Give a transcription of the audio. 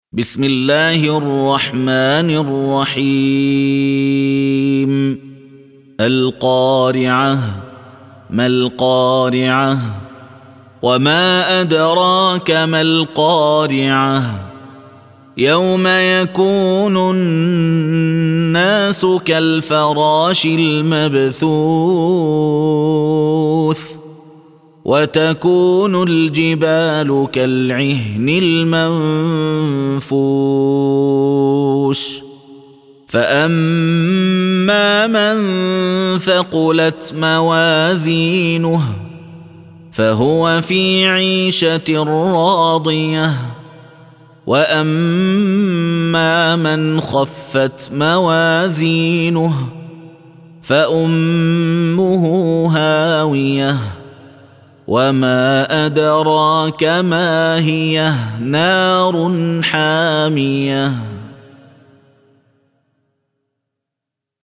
بسم الله الرحمن الرحيم. القارعة. ما القارعة؟ وما أدراك ما القارعة؟ يوم يكون الناس كالفراش المبثوث وتكون الجبال كالعهن المنفوش فأما من ثقلت موازينه فهو في عيشة راضية وأما من خفت موازينه فأمه هاوية وما أدراك ما هي نار حامية.